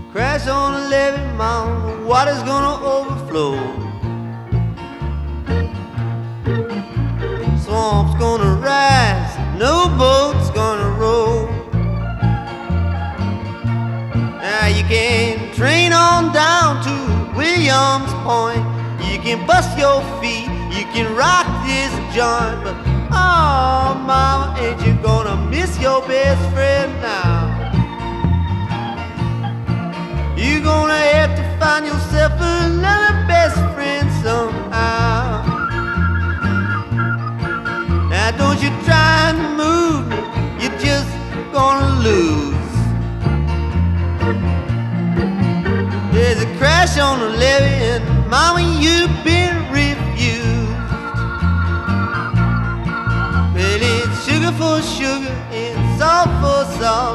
Crash on the levee, mama, the water's gonna overflow. Swamp's gonna rise, no boat's gonna row. Now you can train on down to Williams Point. You can bust your feet, you can rock this joint, but oh mama, ain't you gonna miss your best friend now? You're gonna have to find yourself another best friend somehow. Now don't you try and move me, you're just gonna lose. There's a crash on the levee and mama, you've been refused. Well, it's sugar for sugar and salt for salt.